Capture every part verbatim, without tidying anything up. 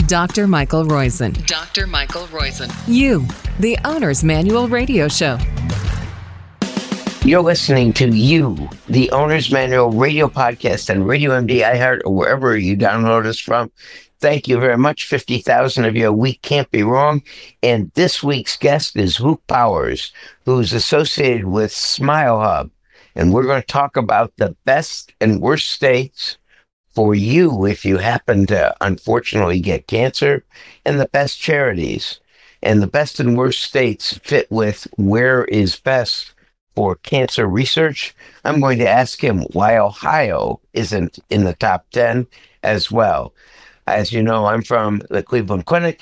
Doctor Michael Roizen. Doctor Michael Roizen. You, the Owner's Manual Radio Show. You're listening to You, the Owner's Manual Radio Podcast on Radio M D, iHeart, or wherever you download us from. Thank you very much. fifty thousand of you a week can't be wrong. And this week's guest is Luke Powers, who's associated with Smile Hub. And we're going to talk about the best and worst states for you if you happen to unfortunately get cancer, and the best charities. And the best and worst states fit with where is best for cancer research. I'm going to ask him why Ohio isn't in the top ten as well. As you know, I'm from the Cleveland Clinic,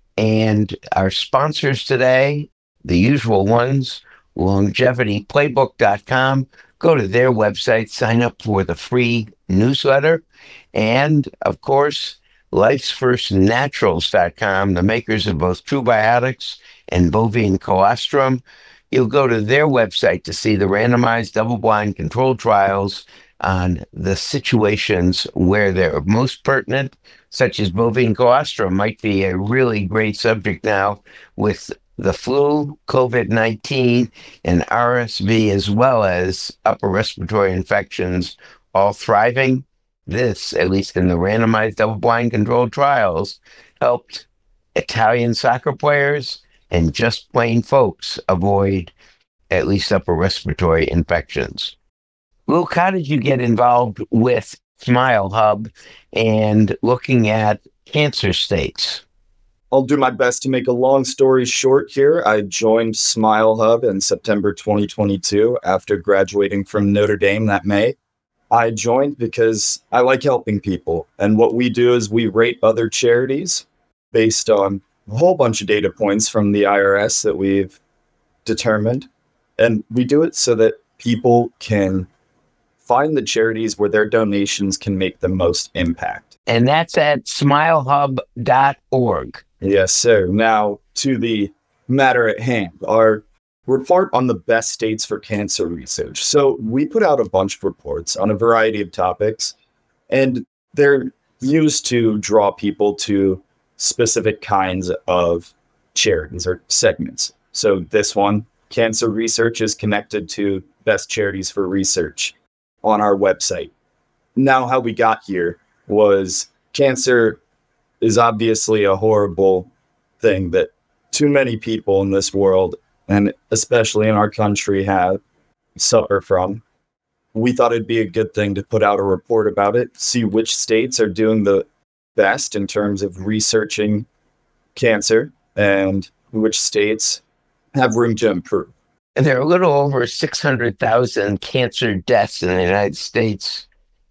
and our sponsors today, the usual ones, longevity playbook dot com. Go to their website, sign up for the free newsletter. And, of course, lifes first naturals dot com, the makers of both True Biotics and bovine colostrum. You'll go to their website to see the randomized double-blind controlled trials on the situations where they're most pertinent, such as bovine colostrum might be a really great subject now with the flu, COVID nineteen, and R S V, as well as upper respiratory infections, all thriving. This, at least in the randomized double-blind controlled trials, helped Italian soccer players and just plain folks avoid at least upper respiratory infections. Luke, how did you get involved with Smile Hub and looking at cancer states? I'll do my best to make a long story short here. I joined Smile Hub in September twenty twenty-two after graduating from Notre Dame that May. I joined because I like helping people. And what we do is we rate other charities based on a whole bunch of data points from the I R S that we've determined. And we do it so that people can find the charities where their donations can make the most impact. And that's at smile hub dot org. Yes, sir. Now, to the matter at hand, our report on the best states for cancer research. So we put out a bunch of reports on a variety of topics, and they're used to draw people to specific kinds of charities or segments. So this one, cancer research, is connected to best charities for research on our website. Now, how we got here was cancer is obviously a horrible thing that too many people in this world, and especially in our country, have suffer from. We thought it'd be a good thing to put out a report about it, see which states are doing the best in terms of researching cancer and which states have room to improve. And there are a little over six hundred thousand cancer deaths in the United States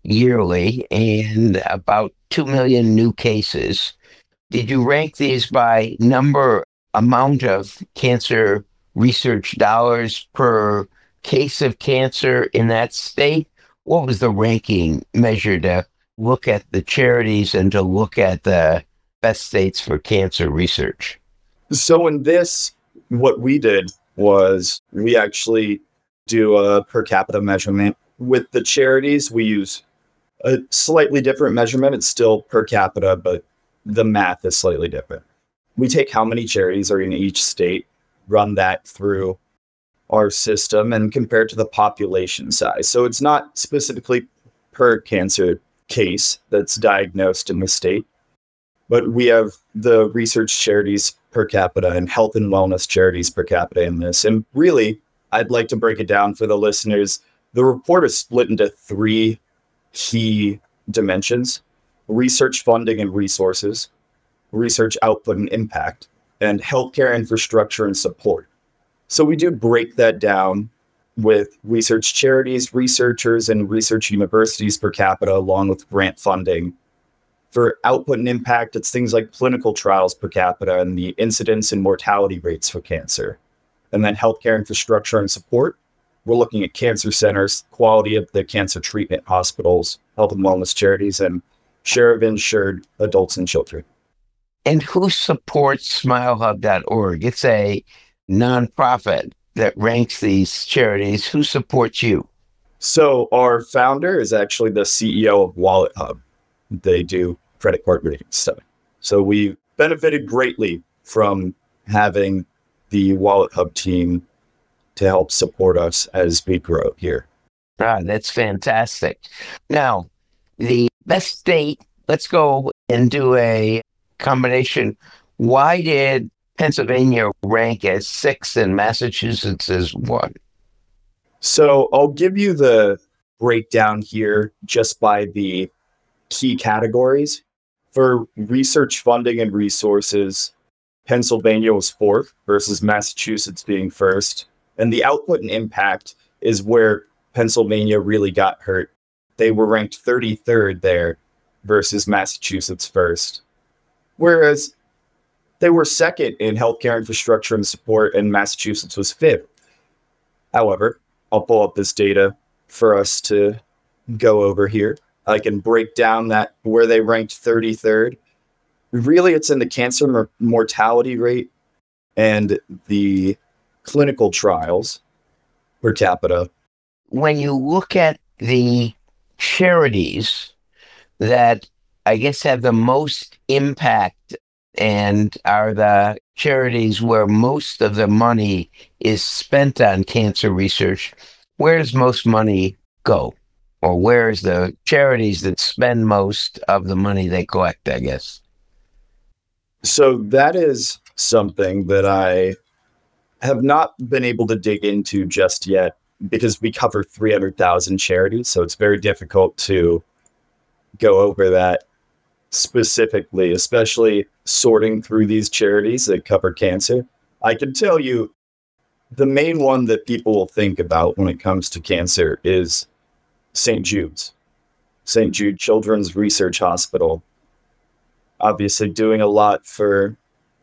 yearly and about two million new cases. Did you rank these by number, amount of cancer research dollars per case of cancer in that state? What was the ranking measure to look at the charities and to look at the best states for cancer research? So in this, what we did was we actually do a per capita measurement. With the charities, we use a slightly different measurement. It's still per capita, but the math is slightly different. We take how many charities are in each state, run that through our system, and compare it to the population size. So it's not specifically per cancer case that's diagnosed in the state, but we have the research charities per capita and health and wellness charities per capita in this. And really, I'd like to break it down for the listeners. The report is split into three key dimensions: research funding and resources, research output and impact, and healthcare infrastructure and support. So we do break that down with research charities, researchers, and research universities per capita, along with grant funding. For output and impact, it's things like clinical trials per capita and the incidence and mortality rates for cancer. And then healthcare infrastructure and support, we're looking at cancer centers, quality of the cancer treatment hospitals, health and wellness charities, and share of insured adults and children. And who supports smile hub dot org? It's a nonprofit that ranks these charities. Who supports you? So our founder is actually the C E O of Wallet Hub. They do credit card rating stuff. So we benefited greatly from having the Wallet Hub team to help support us as we grow here. Ah, that's fantastic. Now, the best state, let's go and do a combination. Why did Pennsylvania rank as six and Massachusetts as one? So I'll give you the breakdown here just by the key categories. For research funding and resources, Pennsylvania was fourth versus Massachusetts being first. And the output and impact is where Pennsylvania really got hurt. They were ranked thirty-third there versus Massachusetts first. Whereas they were second in healthcare infrastructure and support, and Massachusetts was fifth. However, I'll pull up this data for us to go over here. I can break down that where they ranked thirty-third. Really, it's in the cancer mor- mortality rate and the clinical trials per capita. When you look at the charities that I guess have the most impact and are the charities where most of the money is spent on cancer research, where does most money go? Or where is the charities that spend most of the money they collect, I guess? So that is something that I have not been able to dig into just yet because we cover three hundred thousand charities. So it's very difficult to go over that specifically, especially sorting through these charities that cover cancer. I can tell you the main one that people will think about when it comes to cancer is Saint Jude's. Saint Jude Children's Research Hospital. Obviously doing a lot for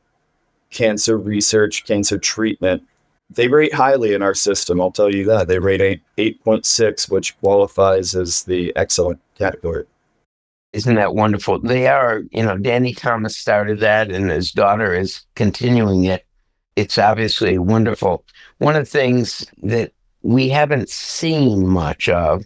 cancer research, cancer treatment. They rate highly in our system, I'll tell you that. They rate eight point six, which qualifies as the excellent category. Isn't that wonderful? They are, you know, Danny Thomas started that and his daughter is continuing it. It's obviously wonderful. One of the things that we haven't seen much of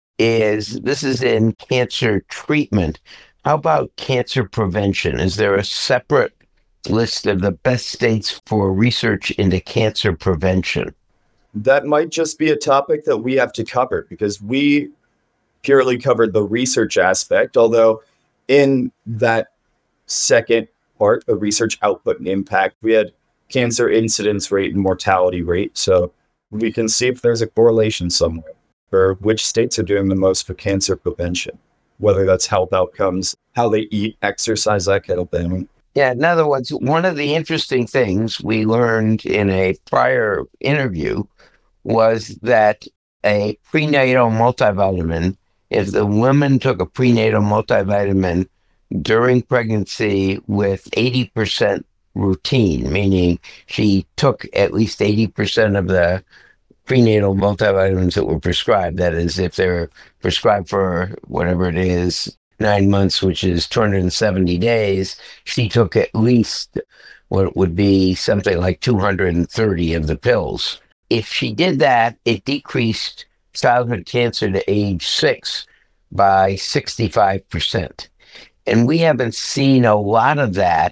is this is in cancer treatment. How about cancer prevention? Is there a separate list of the best states for research into cancer prevention? That might just be a topic that we have to cover because we purely covered the research aspect, although in that second part of research output and impact, we had cancer incidence rate and mortality rate. So we can see if there's a correlation somewhere for which states are doing the most for cancer prevention, whether that's health outcomes, how they eat, exercise, that kind of thing. Yeah, in other words, one of the interesting things we learned in a prior interview was that a prenatal multivitamin, if the woman took a prenatal multivitamin during pregnancy with eighty percent routine, meaning she took at least eighty percent of the prenatal multivitamins that were prescribed, that is, if they're prescribed for whatever it is, nine months, which is two hundred seventy days, she took at least what would be something like two hundred thirty of the pills. If she did that, it decreased childhood cancer to age six by sixty-five percent. And we haven't seen a lot of that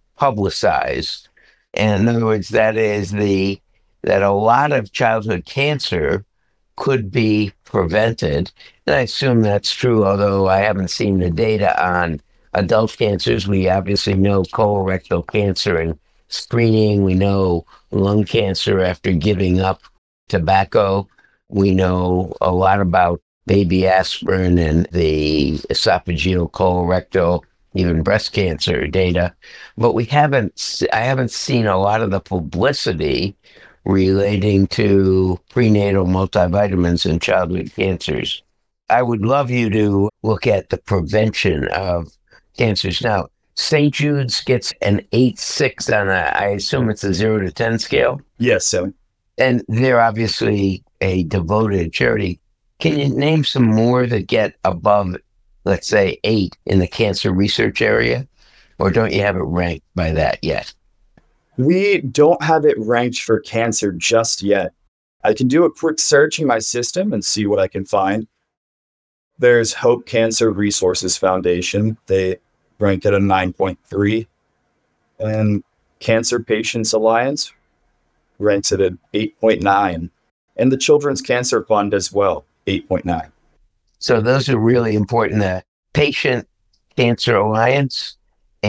publicized. And in other words, that is the that a lot of childhood cancer could be prevented. And I assume that's true, although I haven't seen the data on adult cancers. We obviously know colorectal cancer and screening. We know lung cancer after giving up tobacco. We know a lot about baby aspirin and the esophageal, colorectal, even breast cancer data. But we haven't, I haven't seen a lot of the publicity relating to prenatal multivitamins and childhood cancers. I would love you to look at the prevention of cancers. Now, Saint Jude's gets an eight six on a, I assume it's a zero to ten scale? Yes, so. And they're obviously a devoted charity. Can you name some more that get above, let's say, eight in the cancer research area? Or don't you have it ranked by that yet? We don't have it ranked for cancer just yet. I can do a quick search in my system and see what I can find. There's Hope Cancer Resources Foundation. They ranked at a nine point three. And Cancer Patients Alliance ranks it at eight point nine. And the Children's Cancer Fund as well, eight point nine. So those are really important. The Patient Cancer Alliance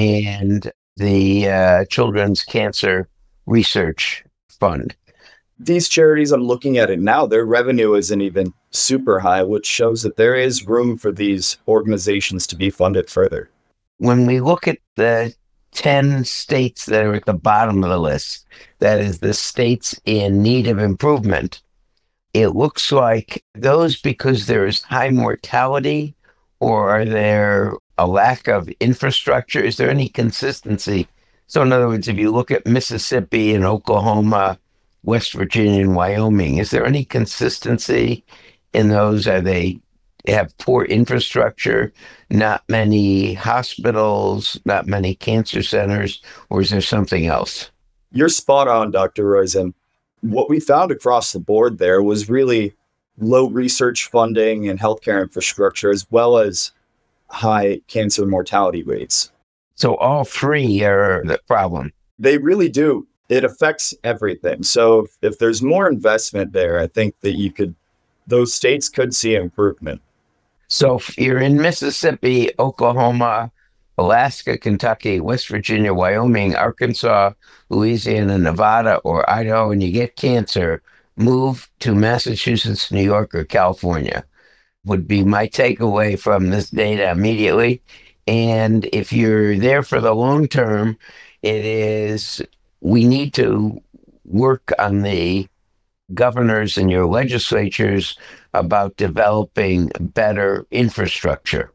and the uh, Children's Cancer Research Fund. These charities, I'm looking at it now, their revenue isn't even super high, which shows that there is room for these organizations to be funded further. When we look at the ten states that are at the bottom of the list, that is the states in need of improvement, it looks like those because there is high mortality, or are there a lack of infrastructure? Is there any consistency? So in other words, if you look at Mississippi and Oklahoma, West Virginia and Wyoming, is there any consistency in those? Are they have poor infrastructure, not many hospitals, not many cancer centers, or is there something else? You're spot on, Doctor Roizen. What we found across the board there was really low research funding and healthcare infrastructure, as well as high cancer mortality rates. So all three are the problem. They really do. It affects everything. So if, if there's more investment there, I think that you could, those states could see improvement. So if you're in Mississippi, Oklahoma, Alaska, Kentucky, West Virginia, Wyoming, Arkansas, Louisiana, Nevada, or Idaho, and you get cancer, move to Massachusetts, New York, or California would be my takeaway from this data immediately. And if you're there for the long term, it is, we need to work on the governors and your legislatures about developing better infrastructure.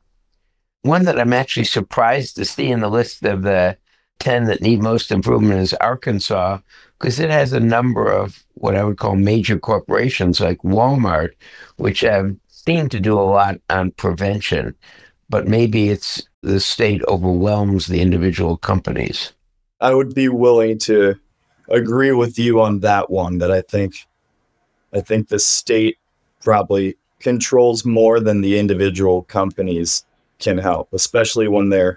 One that I'm actually surprised to see in the list of the ten that need most improvement is Arkansas, because it has a number of what I would call major corporations like Walmart, which have seemed to do a lot on prevention, but maybe it's the state overwhelms the individual companies. I would be willing to agree with you on that one, that I think I think the state probably controls more than the individual companies can help, especially when they're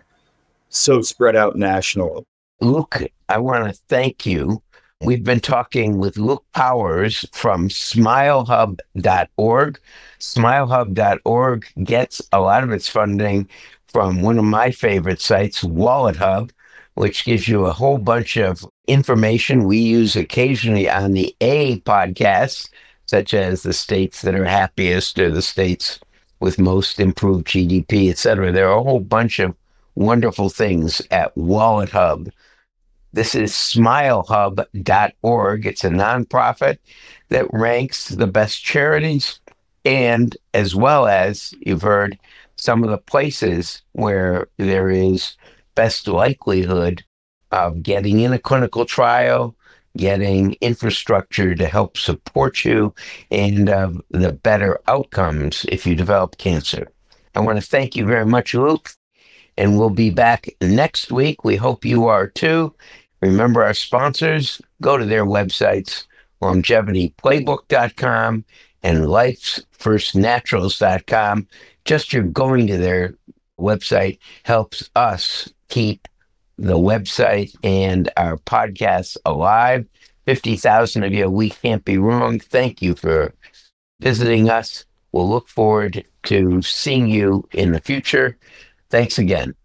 so spread out national. Luke, I want to thank you. We've been talking with Luke Powers from smile hub dot org. smile hub dot org gets a lot of its funding from one of my favorite sites, WalletHub, which gives you a whole bunch of information we use occasionally on the A podcast, such as the states that are happiest or the states with most improved G D P, et cetera. There are a whole bunch of wonderful things at WalletHub. This is smile hub dot org. It's a nonprofit that ranks the best charities, and as well as, you've heard, some of the places where there is best likelihood of getting in a clinical trial, getting infrastructure to help support you, and uh, the better outcomes if you develop cancer. I want to thank you very much, Luke, and we'll be back next week. We hope you are too. Remember our sponsors, go to their websites, longevity playbook dot com and lifes first naturals dot com. Just your going to their website helps us keep the website and our podcasts alive. fifty thousand of you, we can't be wrong. Thank you for visiting us. We'll look forward to seeing you in the future. Thanks again.